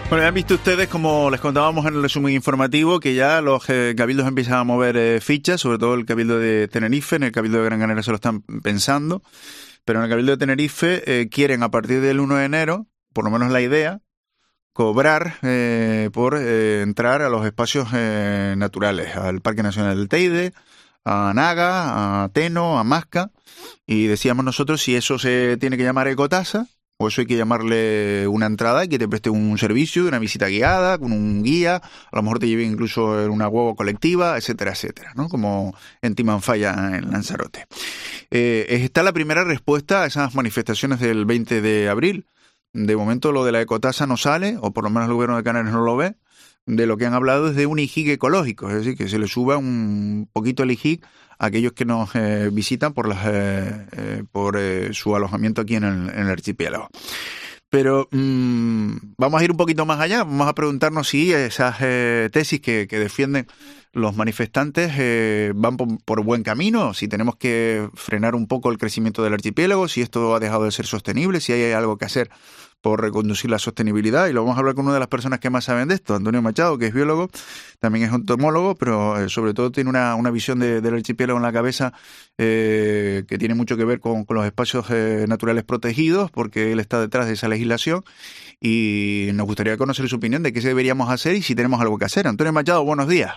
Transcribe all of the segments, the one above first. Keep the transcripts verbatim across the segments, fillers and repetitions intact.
Bueno, ya han visto ustedes, como les contábamos en el resumen informativo, que ya los eh, cabildos empiezan a mover eh, fichas, sobre todo el cabildo de Tenerife. En el cabildo de Gran Canaria se lo están pensando, pero en el cabildo de Tenerife eh, quieren a partir del uno de enero, por lo menos la idea, cobrar eh, por eh, entrar a los espacios eh, naturales, al Parque Nacional del Teide, a Naga, a Teno, a Masca, y decíamos nosotros si eso se tiene que llamar ecotasa, o eso hay que llamarle una entrada y que te preste un servicio de una visita guiada, con un guía, a lo mejor te lleve incluso en una huevo colectiva, etcétera, etcétera, ¿no? Como en Timanfaya, en Lanzarote. Eh, está la primera respuesta a esas manifestaciones del veinte de abril. De momento lo de la ecotasa no sale, o por lo menos el gobierno de Canarias no lo ve. De lo que han hablado es de un I J I C ecológico, es decir, que se le suba un poquito el I J I C a aquellos que nos eh, visitan por las eh, eh, por eh, su alojamiento aquí en el, en el archipiélago. Pero mmm, vamos a ir un poquito más allá, vamos a preguntarnos si esas eh, tesis que, que defienden los manifestantes eh, van por, por buen camino, si tenemos que frenar un poco el crecimiento del archipiélago, si esto ha dejado de ser sostenible, si hay algo que hacer por reconducir la sostenibilidad, y lo vamos a hablar con una de las personas que más saben de esto, Antonio Machado, que es biólogo, también es entomólogo, pero eh, sobre todo tiene una, una visión de, del archipiélago en la cabeza eh, que tiene mucho que ver con, con los espacios eh, naturales protegidos, porque él está detrás de esa legislación, y nos gustaría conocer su opinión de qué deberíamos hacer y si tenemos algo que hacer. Antonio Machado, buenos días.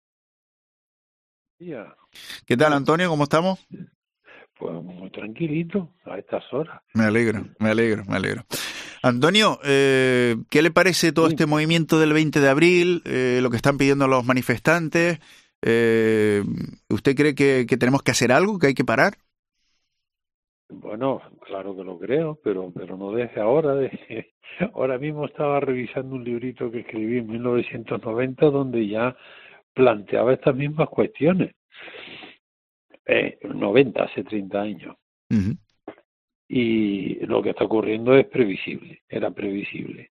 Yeah. ¿Qué tal, Antonio? ¿Cómo estamos? Pues muy tranquilito a estas horas. Me alegro, me alegro, me alegro. Antonio, eh, ¿qué le parece todo sí. este movimiento del veinte de abril, eh, lo que están pidiendo los manifestantes? Eh, ¿Usted cree que, que tenemos que hacer algo, que hay que parar? Bueno, claro que lo creo, pero pero no desde ahora. De, ahora mismo estaba revisando un librito que escribí en mil novecientos noventa donde ya planteaba estas mismas cuestiones. Eh, noventa, hace treinta años. Uh-huh. Y lo que está ocurriendo es previsible, era previsible.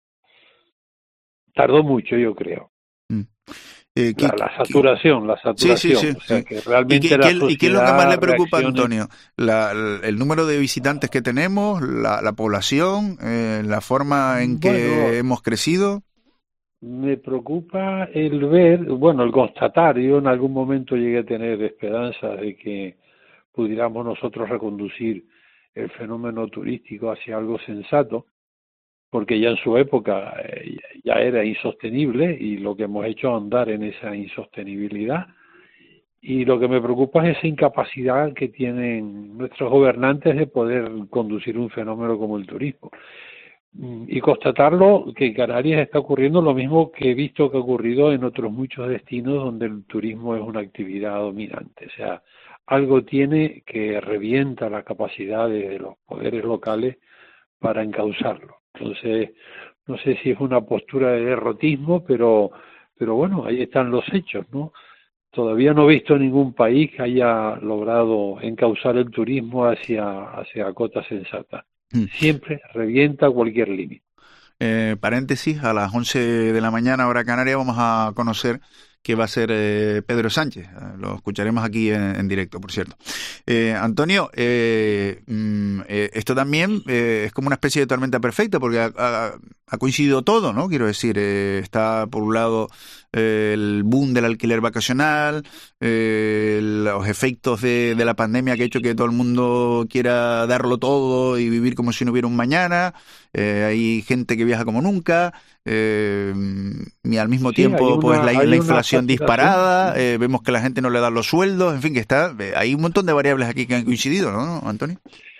Tardó mucho, yo creo. Uh-huh. Eh, la, ¿qué, la saturación, qué? la saturación. Sí, sí, sí, o sea, sí. que realmente ¿Y, qué, la qué, ¿Y qué es lo que más le preocupa, reaccione... Antonio? La, el número de visitantes que tenemos, la, la población, eh, la forma en que bueno, hemos crecido. Me preocupa el ver, bueno, el constatar. Yo en algún momento llegué a tener esperanza de que pudiéramos nosotros reconducir el fenómeno turístico hacia algo sensato, porque ya en su época eh, ya era insostenible y lo que hemos hecho es andar en esa insostenibilidad. Y lo que me preocupa es esa incapacidad que tienen nuestros gobernantes de poder conducir un fenómeno como el turismo. Y constatarlo que en Canarias está ocurriendo lo mismo que he visto que ha ocurrido en otros muchos destinos donde el turismo es una actividad dominante. O sea, algo tiene que revienta la capacidad de los poderes locales para encauzarlo. Entonces, no sé si es una postura de derrotismo, pero pero bueno, ahí están los hechos, ¿no? Todavía no he visto ningún país que haya logrado encauzar el turismo hacia, hacia cotas sensatas. Siempre revienta cualquier límite. Eh, paréntesis, a las once de la mañana, hora canaria, vamos a conocer qué va a ser eh, Pedro Sánchez. Eh, lo escucharemos aquí en, en directo, por cierto. Eh, Antonio, eh, mm, eh, esto también eh, es como una especie de tormenta perfecta, porque ha, ha, ha coincidido todo, ¿no? Quiero decir, eh, está por un lado eh, el boom del alquiler vacacional, eh, los efectos de, de la pandemia que ha hecho que todo el mundo quiera darlo todo y vivir como si no hubiera un mañana. Eh, hay gente que viaja como nunca, eh, y al mismo sí, tiempo una, pues la, la inflación disparada, eh, vemos que la gente no le da los sueldos, en fin, que está, eh, hay un montón de variables aquí que han coincidido, ¿no, Antonio?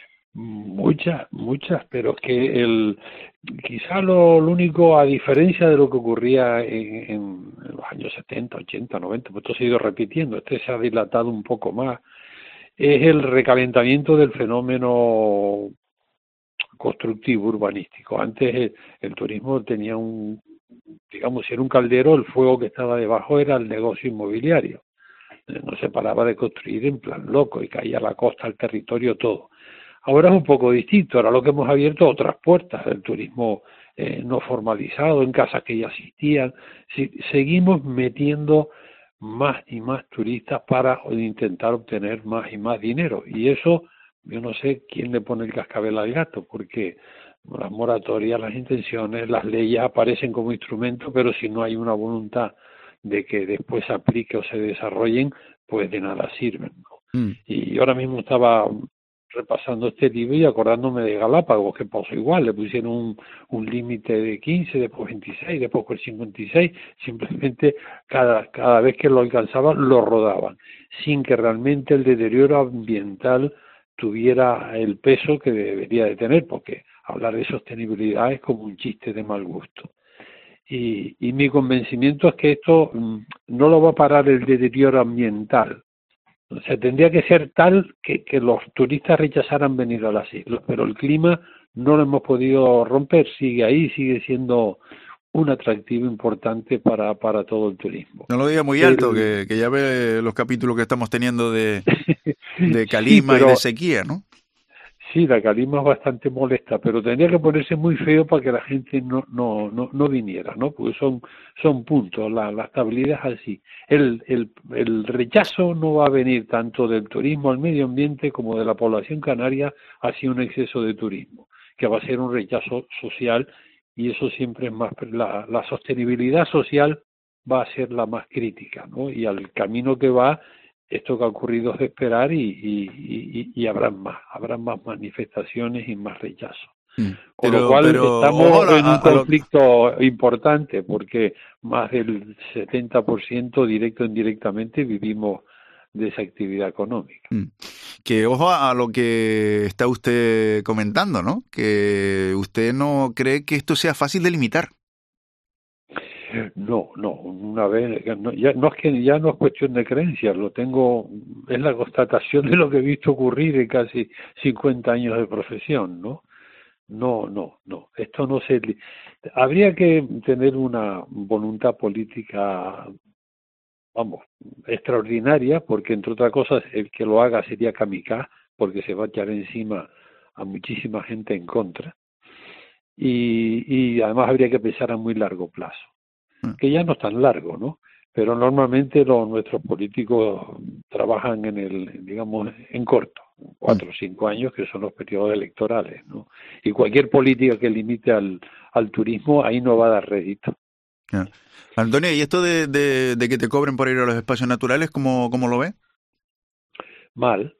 Muchas, muchas, pero es que el quizá lo, lo único, a diferencia de lo que ocurría en, en los años setenta, ochenta, noventa, pues esto se ha ido repitiendo, este se ha dilatado un poco más, es el recalentamiento del fenómeno constructivo, urbanístico. Antes el, el turismo tenía un, digamos, si era un caldero, el fuego que estaba debajo era el negocio inmobiliario. No se paraba de construir en plan loco y caía a la costa, al territorio, todo. Ahora es un poco distinto, ahora lo que hemos abierto otras puertas del turismo eh, no formalizado, en casas que ya existían. Si, seguimos metiendo más y más turistas para intentar obtener más y más dinero, y eso yo no sé quién le pone el cascabel al gato, porque las moratorias, las intenciones, las leyes aparecen como instrumento, pero si no hay una voluntad de que después se aplique o se desarrollen, pues de nada sirven, ¿no? Mm. Y ahora mismo estaba repasando este libro y acordándome de Galápagos, que pasó igual, le pusieron un, un límite de quince, después veintiséis, después el cincuenta y seis, simplemente cada, cada vez que lo alcanzaban lo rodaban, sin que realmente el deterioro ambiental tuviera el peso que debería de tener, porque hablar de sostenibilidad es como un chiste de mal gusto. Y, y mi convencimiento es que esto mmm, no lo va a parar el deterioro ambiental. O sea, tendría que ser tal que, que los turistas rechazaran venir a las islas, pero el clima no lo hemos podido romper, sigue ahí, sigue siendo un atractivo importante para, para todo el turismo. No lo diga muy alto, el... que, que ya ve los capítulos que estamos teniendo de, de calima sí, pero... y de sequía, ¿no? Sí, la calima es bastante molesta, pero tendría que ponerse muy feo para que la gente no no no, no viniera, ¿no? Porque son son puntos, la, la estabilidad es así. El, el, el rechazo no va a venir tanto del turismo al medio ambiente como de la población canaria hacia un exceso de turismo, que va a ser un rechazo social y eso siempre es más... La, la sostenibilidad social va a ser la más crítica, ¿no? Y al camino que va... Esto que ha ocurrido es de esperar y, y, y, y habrán más, habrán más manifestaciones y más rechazo. Mm. Con pero, lo cual pero, estamos ojalá, en un conflicto lo... importante porque más del setenta por ciento directo o indirectamente vivimos de esa actividad económica. Mm. Que ojo a lo que está usted comentando, ¿no? Que usted no cree que esto sea fácil de limitar. No, no, una vez, no, ya no es que ya no es cuestión de creencias, lo tengo, es la constatación de lo que he visto ocurrir en casi cincuenta años de profesión, ¿no? No, no, no, esto no se... Habría que tener una voluntad política, vamos, extraordinaria, porque entre otras cosas el que lo haga sería kamikaze, porque se va a echar encima a muchísima gente en contra, y, y además habría que pensar a muy largo plazo, que ya no es tan largo, ¿no? Pero normalmente los nuestros políticos trabajan en el, digamos, en corto, cuatro o cinco años, que son los periodos electorales, ¿no? Y cualquier política que limite al, al turismo, ahí no va a dar rédito. Yeah. Antonio, ¿y esto de, de, de que te cobren por ir a los espacios naturales, cómo, cómo lo ves? Mal.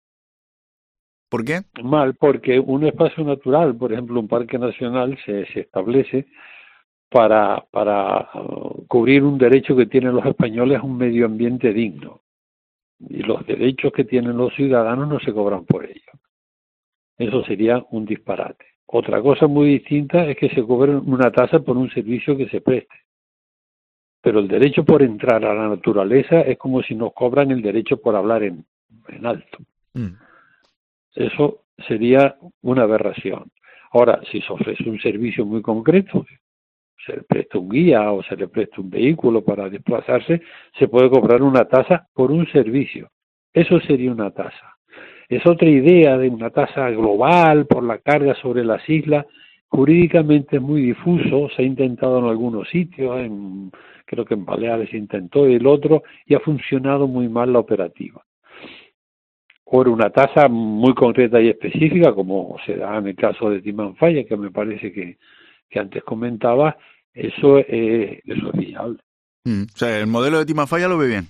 ¿Por qué? Mal, porque un espacio natural, por ejemplo, un parque nacional, se, se establece para, para uh, cubrir un derecho que tienen los españoles a un medio ambiente digno. Y los derechos que tienen los ciudadanos no se cobran por ello. Eso sería un disparate. Otra cosa muy distinta es que se cobre una tasa por un servicio que se preste. Pero el derecho por entrar a la naturaleza es como si nos cobran el derecho por hablar en, en alto. Mm. Eso sería una aberración. Ahora, si se ofrece un servicio muy concreto, se le presta un guía o se le presta un vehículo para desplazarse, se puede cobrar una tasa por un servicio. Eso sería una tasa. Es otra idea de una tasa global por la carga sobre las islas. Jurídicamente es muy difuso, se ha intentado en algunos sitios, en, creo que en Baleares se intentó el otro, y ha funcionado muy mal la operativa. Por una tasa muy concreta y específica, como se da en el caso de Timanfaya, que me parece que, que antes comentaba, eso, eh, eso es viable. Mm, o sea, el modelo de Timanfaya lo ve bien.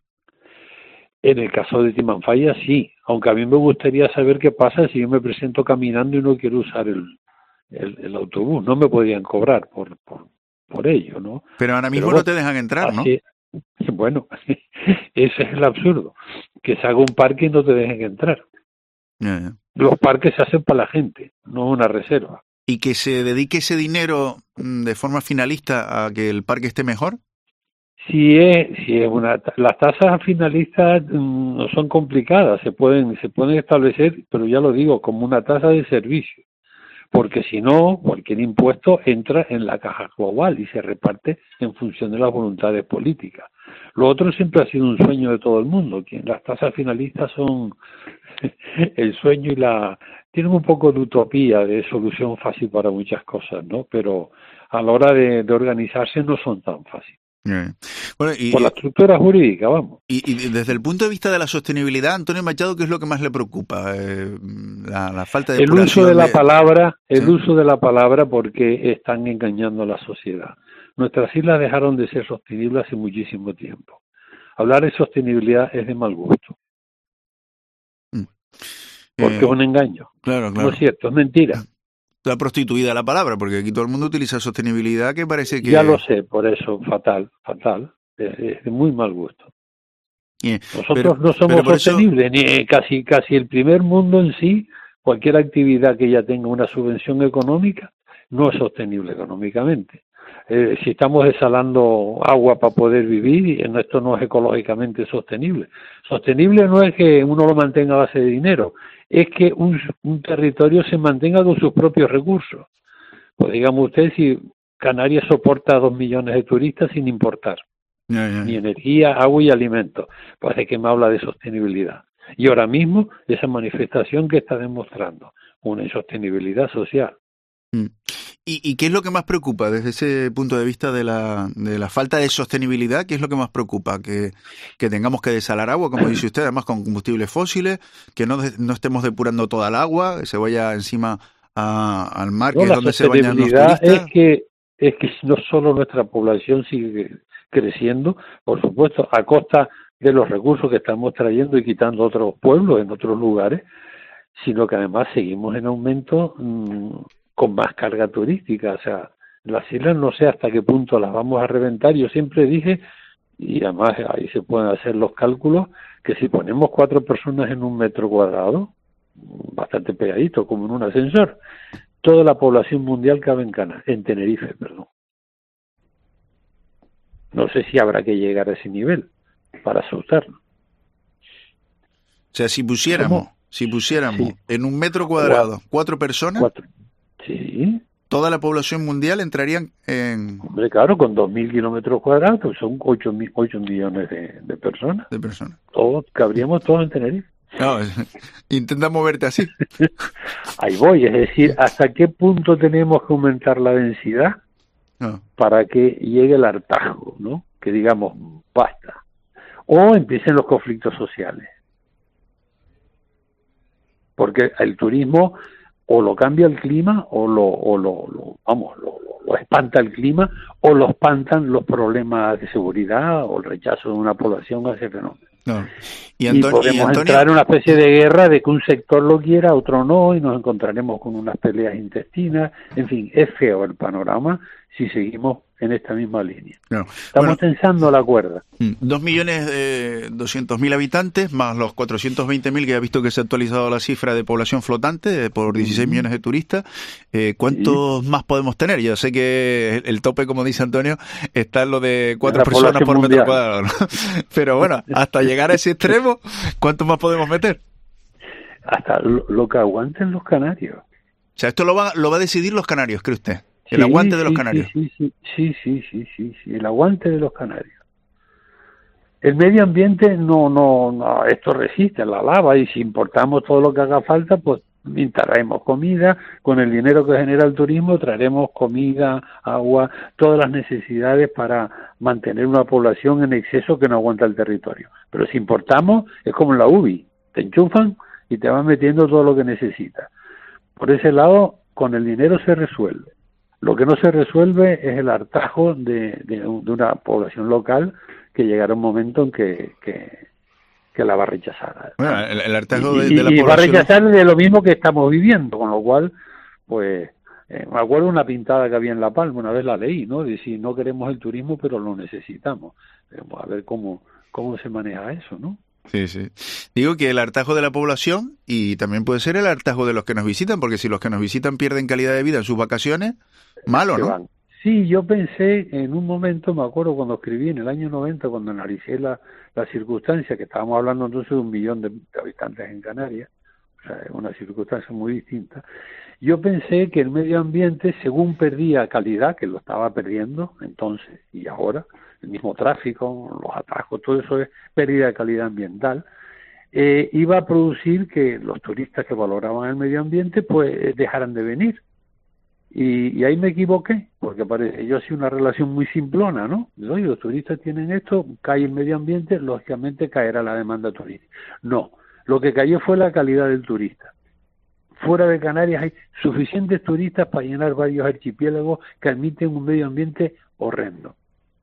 En el caso de Timanfaya sí, aunque a mí me gustaría saber qué pasa si yo me presento caminando y no quiero usar el, el, el autobús. No me podrían cobrar por, por, por ello, ¿no? Pero ahora mismo Pero, no te dejan entrar, así, ¿no? Bueno, ese es el absurdo, que se haga un parque y no te dejen entrar. Yeah, yeah. Los parques se hacen para la gente, no una reserva. ¿Y que se dedique ese dinero de forma finalista a que el parque esté mejor? Si es, si es una, las tasas finalistas mmm, no son complicadas, se pueden, se pueden establecer, pero ya lo digo, como una tasa de servicio, porque si no, cualquier impuesto entra en la caja global y se reparte en función de las voluntades políticas. Lo otro siempre ha sido un sueño de todo el mundo, que las tasas finalistas son el sueño y la... tienen un poco de utopía, de solución fácil para muchas cosas, ¿no? Pero a la hora de, de organizarse no son tan fáciles. Eh. Bueno, y, por la estructura jurídica, vamos. Y, y desde el punto de vista de la sostenibilidad, Antonio Machado, ¿qué es lo que más le preocupa? Eh, la, la falta de el uso de la de... palabra, el ¿Sí? uso de la palabra porque están engañando a la sociedad. Nuestras islas dejaron de ser sostenibles hace muchísimo tiempo. Hablar de sostenibilidad es de mal gusto. Mm. Porque Eh, es un engaño. claro, claro. No es cierto, es mentira. Está prostituida la palabra, porque aquí todo el mundo utiliza sostenibilidad que parece que... Ya lo sé, por eso, fatal, fatal. Es, es de muy mal gusto. Eh, Nosotros pero, no somos sostenibles, eso... ni casi casi el primer mundo en sí, cualquier actividad que ya tenga una subvención económica, no es sostenible económicamente. Eh, si estamos desalando agua para poder vivir, esto no es ecológicamente sostenible. Sostenible no es que uno lo mantenga a base de dinero, es que un, un territorio se mantenga con sus propios recursos. Pues digamos usted, si Canarias soporta a dos millones de turistas sin importar, ya, ya. ni energía, agua y alimentos, pues de que me habla de sostenibilidad. Y ahora mismo esa manifestación que está demostrando una insostenibilidad social. Mm. ¿Y, ¿Y qué es lo que más preocupa desde ese punto de vista de la, de la falta de sostenibilidad? ¿Qué es lo que más preocupa? ¿Que, que tengamos que desalar agua, como dice usted, además con combustibles fósiles? ¿Que no, no estemos depurando toda el agua? ¿Que se vaya encima a, al mar, no, que es donde se bañan los turistas? Es que, es que no solo nuestra población sigue creciendo, por supuesto, a costa de los recursos que estamos trayendo y quitando otros pueblos en otros lugares, sino que además seguimos en aumento mmm, con más carga turística. O sea, las islas no sé hasta qué punto las vamos a reventar. Yo siempre dije, y además ahí se pueden hacer los cálculos, que si ponemos cuatro personas en un metro cuadrado, bastante pegadito, como en un ascensor, toda la población mundial cabe en Cana, en Tenerife, perdón. No sé si habrá que llegar a ese nivel para asustarnos. O sea, si pusiéramos, ¿Cómo? si pusiéramos sí. en un metro cuadrado cuatro personas, cuatro. Sí. toda la población mundial entrarían en... Hombre, claro, con dos mil kilómetros cuadrados, pues son ocho millones de, de personas. De personas. Todos, cabríamos todos en Tenerife. No, intenta moverte así. Ahí voy, es decir, ¿hasta qué punto tenemos que aumentar la densidad no. para que llegue el hartazgo, ¿no? Que digamos, basta. O empiecen los conflictos sociales. Porque el turismo o lo cambia el clima o lo, o lo, lo vamos, lo, lo espanta el clima o lo espantan los problemas de seguridad o el rechazo de una población a ese fenómeno. No. Y, Antonio, y podemos y Antonio... entrar en una especie de guerra de que un sector lo quiera, otro no, y nos encontraremos con unas peleas intestinas. En fin, es feo el panorama si seguimos en esta misma línea. No. Estamos bueno, tensando la cuerda. Dos millones de doscientos mil habitantes, más los cuatrocientos veinte mil que ha visto que se ha actualizado la cifra de población flotante por dieciséis uh-huh. millones de turistas. Eh, ¿Cuántos sí. más podemos tener? Yo sé que el tope, como dice Antonio, está en lo de cuatro personas por mundial. metro cuadrado, ¿no? Pero bueno, hasta llegar a ese extremo, ¿cuántos más podemos meter? Hasta lo, lo que aguanten los canarios. O sea, esto lo va, lo va a decidir los canarios, ¿cree usted? El sí, aguante de los sí, canarios. Sí sí, sí, sí, sí, sí, sí, el aguante de los canarios. El medio ambiente no, no, no, esto resiste la lava y si importamos todo lo que haga falta, pues traeremos comida, con el dinero que genera el turismo traeremos comida, agua, todas las necesidades para mantener una población en exceso que no aguanta el territorio. Pero si importamos, es como en la U B I, te enchufan y te van metiendo todo lo que necesitas. Por ese lado, con el dinero se resuelve. Lo que no se resuelve es el hartazgo de, de, de una población local que llegará un momento en que, que, que la va a rechazar. Bueno, el, el hartazgo de, y, de la y población... va a rechazar de lo mismo que estamos viviendo, con lo cual, pues, eh, me acuerdo una pintada que había en La Palma, una vez la leí, ¿no? De si no queremos el turismo, pero lo necesitamos. Vamos a ver cómo, cómo se maneja eso, ¿no? Sí, sí. Digo que el hartazgo de la población y también puede ser el hartazgo de los que nos visitan, porque si los que nos visitan pierden calidad de vida en sus vacaciones, malo, ¿no? Van. Sí, yo pensé en un momento, me acuerdo cuando escribí en el año noventa, cuando analicé la, la circunstancia, que estábamos hablando entonces de un millón de, de habitantes en Canarias, o sea, es una circunstancia muy distinta, yo pensé que el medio ambiente, según perdía calidad, que lo estaba perdiendo entonces y ahora, el mismo tráfico, los atascos, todo eso es pérdida de calidad ambiental, eh, iba a producir que los turistas que valoraban el medio ambiente pues dejaran de venir. Y, y ahí me equivoqué, porque parece, yo hacía una relación muy simplona, ¿no? Oye, los turistas tienen esto, cae el medio ambiente, lógicamente caerá la demanda turística. No, lo que cayó fue la calidad del turista. Fuera de Canarias hay suficientes turistas para llenar varios archipiélagos que admiten un medio ambiente horrendo.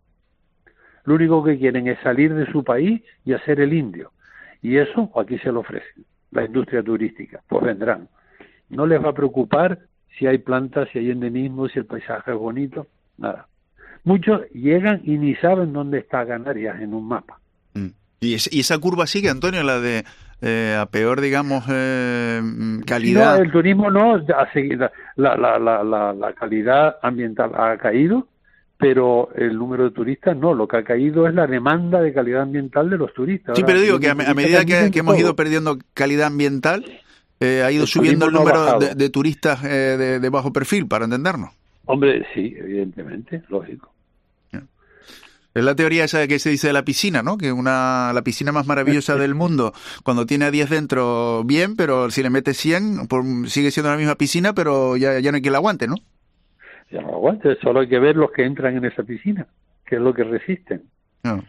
Lo único que quieren es salir de su país y hacer el indio. Y eso aquí se lo ofrecen, la industria turística. Pues vendrán. No les va a preocupar si hay plantas, si hay endemismo, si el paisaje es bonito, nada. Muchos llegan y ni saben dónde está Canarias en un mapa. Mm. ¿Y, es, y esa curva sigue, Antonio, la de eh, a peor, digamos, eh, calidad? No, el turismo no, ha seguido, la, la, la, la, la calidad ambiental ha caído, pero el número de turistas no, lo que ha caído es la demanda de calidad ambiental de los turistas. Sí, Ahora, pero digo que a, a medida que, que hemos ido perdiendo calidad ambiental, eh, ha ido el subiendo el número no de, de turistas eh, de, de bajo perfil, para entendernos. Hombre, sí, evidentemente, lógico. Es la teoría esa que se dice de la piscina, ¿no? Que una la piscina más maravillosa del mundo, cuando tiene a diez dentro, bien, pero si le metes cien, por, sigue siendo la misma piscina, pero ya, ya no hay quien la aguante, ¿no? Ya no aguante, solo hay que ver los que entran en esa piscina, que es lo que resisten. No.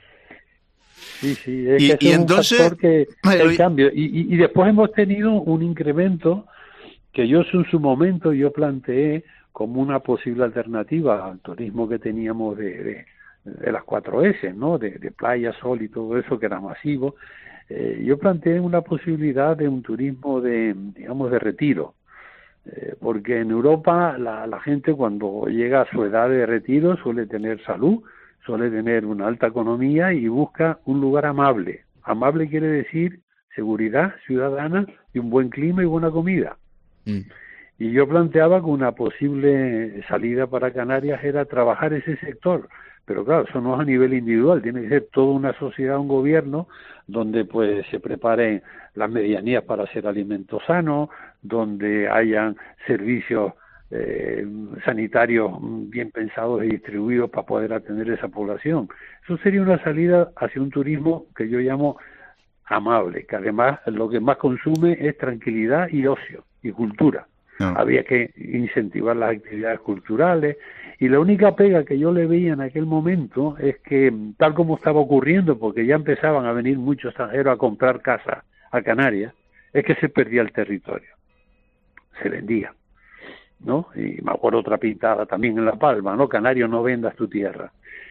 Sí, sí, es y, que y es entonces, un factor que el cambio. Y, y, y después hemos tenido un incremento que yo en su momento yo planteé como una posible alternativa al turismo que teníamos de, de, de las cuatro ese, ¿no? De, de playa, sol y todo eso que era masivo. Eh, yo planteé una posibilidad de un turismo de, digamos, de retiro. Eh, porque en Europa la, la gente cuando llega a su edad de retiro suele tener salud, suele tener una alta economía y busca un lugar amable. Amable quiere decir seguridad ciudadana y un buen clima y buena comida. Mm. Y yo planteaba que una posible salida para Canarias era trabajar ese sector. Pero claro, eso no es a nivel individual, tiene que ser toda una sociedad, un gobierno, donde pues se preparen las medianías para hacer alimentos sanos, donde hayan servicios eh, sanitarios bien pensados y distribuidos para poder atender a esa población. Eso sería una salida hacia un turismo que yo llamo amable, que además lo que más consume es tranquilidad y ocio y cultura. No. Había que incentivar las actividades culturales y la única pega que yo le veía en aquel momento es que, tal como estaba ocurriendo, porque ya empezaban a venir muchos extranjeros a comprar casas a Canarias, es que se perdía el territorio, se vendía, ¿no? Y me acuerdo otra pintada también en La Palma, ¿no? Canario, no vendas tu tierra.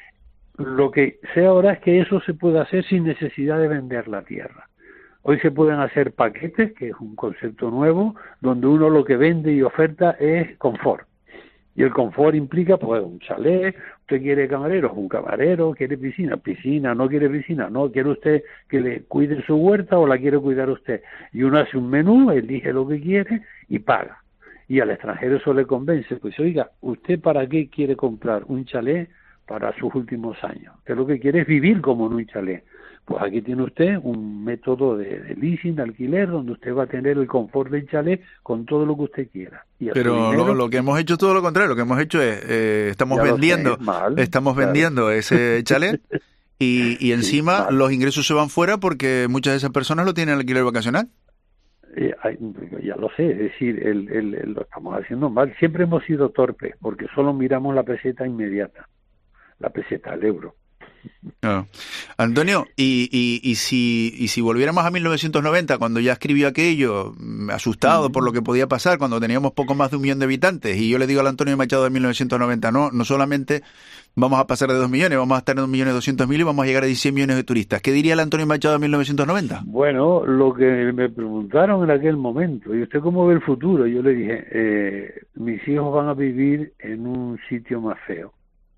Lo que sé ahora es que eso se puede hacer sin necesidad de vender la tierra. Hoy se pueden hacer paquetes, que es un concepto nuevo, donde uno lo que vende y oferta es confort. Y el confort implica, pues, un chalet, usted quiere camareros, un camarero, quiere piscina, piscina, no quiere piscina, no, quiere usted que le cuide su huerta o la quiere cuidar usted. Y uno hace un menú, elige lo que quiere y paga. Y al extranjero eso le convence, pues, oiga, ¿usted para qué quiere comprar un chalet para sus últimos años? Que lo que quiere es vivir como en un chalet. Pues aquí tiene usted un método de, de leasing, de alquiler, donde usted va a tener el confort del chalet con todo lo que usted quiera. Y Pero dinero, lo, lo que hemos hecho es todo lo contrario. Lo que hemos hecho es, eh, estamos vendiendo sé, mal, estamos claro. vendiendo ese chalet y, y encima sí, los ingresos se van fuera porque muchas de esas personas lo tienen en alquiler vacacional. Eh, ya lo sé, es decir, el, el, el, lo estamos haciendo mal. Siempre hemos sido torpes porque solo miramos la peseta inmediata, la peseta, el euro. No. Antonio, y, y, y, si, y si volviéramos a mil novecientos noventa, cuando ya escribió aquello, asustado mm. por lo que podía pasar, cuando teníamos poco más de un millón de habitantes, y yo le digo al Antonio Machado de mil novecientos noventa, no, no solamente vamos a pasar de dos millones, vamos a estar en dos millones doscientos mil y vamos a llegar a diecisiete millones de turistas. ¿Qué diría el Antonio Machado de mil novecientos noventa? Bueno, lo que me preguntaron en aquel momento, ¿y usted cómo ve el futuro? Yo le dije, eh, mis hijos van a vivir en un sitio más feo.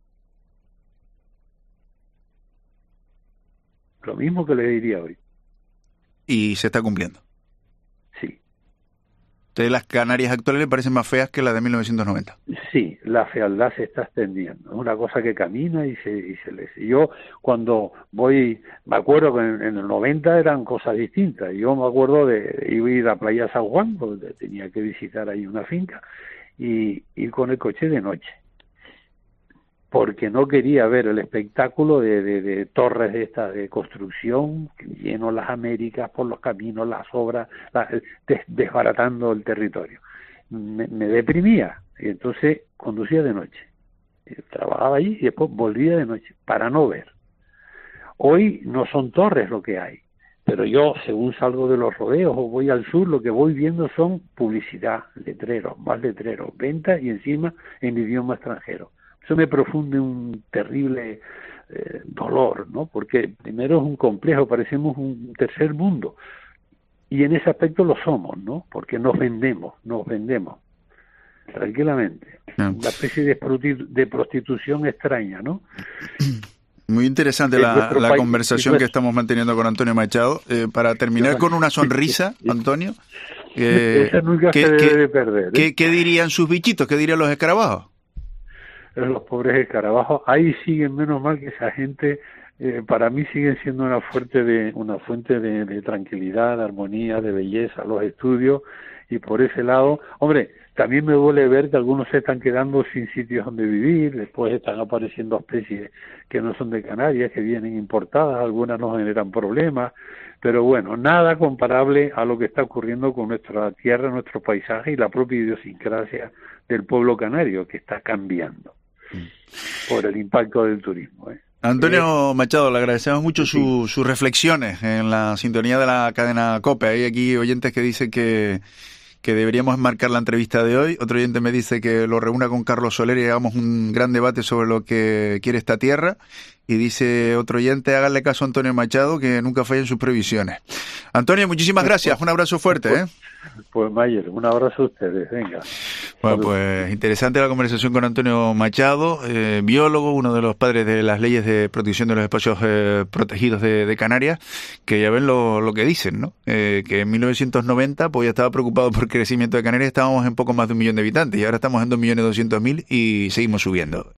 Lo mismo que le diría hoy. Y se está cumpliendo. Sí. Entonces las Canarias actuales le parecen más feas que las de mil novecientos noventa. Sí, la fealdad se está extendiendo. Es una cosa que camina y se, y se les... Yo cuando voy, me acuerdo que en, en el noventa eran cosas distintas. Yo me acuerdo de, de ir a Playa San Juan, porque tenía que visitar ahí una finca, y ir con el coche de noche. Porque no quería ver el espectáculo de, de, de torres de esta de construcción, lleno las Américas por los caminos, las obras, la, des, desbaratando el territorio. me, me deprimía, y entonces conducía de noche. Trabajaba allí y después volvía de noche para no ver. Hoy no son torres lo que hay, pero yo, según salgo de los rodeos o voy al sur, lo que voy viendo son publicidad, letreros, más letreros, ventas y encima en idioma extranjero. Eso me profunde un terrible eh, dolor, ¿no? Porque primero es un complejo, parecemos un tercer mundo, y en ese aspecto lo somos, ¿no? Porque nos vendemos, nos vendemos. Tranquilamente. No. Una especie de, prostitu- de prostitución extraña, ¿no? Muy interesante la, la país, conversación que estamos manteniendo con Antonio Machado. Eh, para terminar con una sonrisa, Antonio, eh, esa nunca ¿qué, se debe qué, de perder, ¿eh? ¿qué, ¿qué dirían sus bichitos? ¿Qué dirían los escarabajos? Los pobres escarabajos, ahí siguen, menos mal que esa gente, eh, para mí siguen siendo una fuente de una fuente de, de tranquilidad, de armonía, de belleza, los estudios, y por ese lado, hombre, también me duele ver que algunos se están quedando sin sitios donde vivir, después están apareciendo especies que no son de Canarias, que vienen importadas, algunas nos generan problemas, pero bueno, nada comparable a lo que está ocurriendo con nuestra tierra, nuestro paisaje y la propia idiosincrasia del pueblo canario, que está cambiando por el impacto del turismo, ¿eh? Antonio eh, Machado, le agradecemos mucho sí. su, sus reflexiones en la sintonía de la cadena COPE. Hay aquí oyentes que dicen que que deberíamos enmarcar la entrevista de hoy. Otro oyente me dice que lo reúna con Carlos Soler y hagamos un gran debate sobre lo que quiere esta tierra. Y dice otro oyente, háganle caso a Antonio Machado, que nunca falla en sus previsiones. Antonio, muchísimas gracias. Un abrazo fuerte, ¿eh? Pues Mayer, un abrazo a ustedes. Venga. Bueno, pues interesante la conversación con Antonio Machado, eh, biólogo, uno de los padres de las leyes de protección de los espacios eh, protegidos de, de Canarias, que ya ven lo, lo que dicen, ¿no? Eh, que en mil novecientos noventa pues ya estaba preocupado por el crecimiento de Canarias, estábamos en poco más de un millón de habitantes y ahora estamos en dos millones doscientos mil y seguimos subiendo.